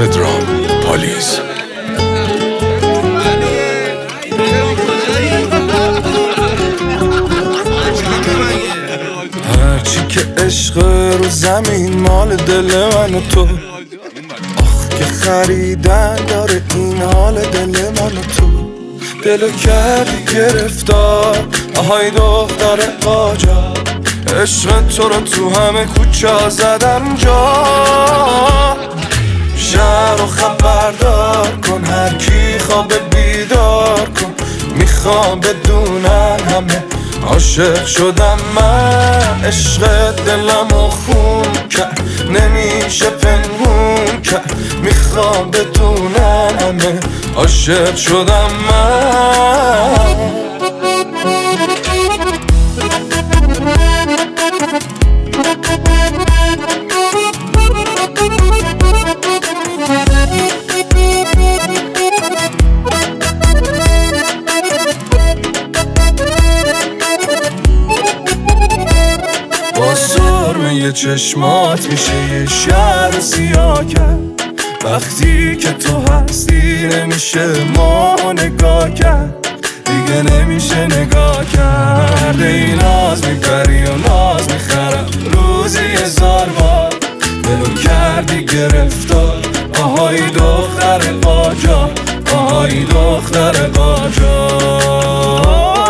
پدرام پالیز. هرچی که عشق رو زمین مال دل من و تو، آخ که خریدن داره این حال دل من و تو. دلو کردی گرفتار، آهای دختر قاجار، عشق تو رو تو همه کوچه زدم جا. شهر رو خبردار کن، هر کی خواب بیدار کن، میخوام بدونن همه عاشق شدم من. عشق دلمو خون کرد، نمیشه پنهون کرد، میخوام بدونن همه عاشق شدم من. یه چشمات میشه یه شهر سیاه کرد، وقتی که تو هستی نمیشه ما نگاه کرد، دیگه نمیشه نگاه کرد. ای ناز میبری و ناز میخرم روزی 1000 بار، دلو کردی گرفتار، آهای دختر قاجار، آهای دختر قاجار.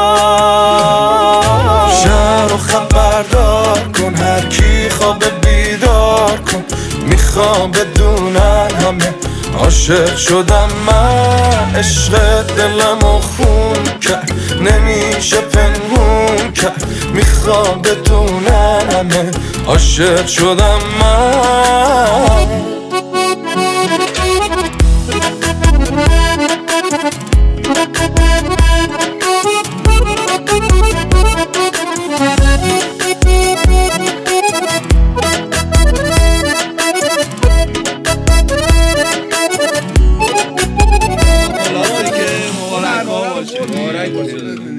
شهر رو خبردار کن، هر کی خواب بیدار کن، میخوام بدونن همه عاشق شدم من. عشق دلمو خون کرد، نمیشه پنهون کرد، میخوام بدونن همه عاشق شدم من. مبارک باشه.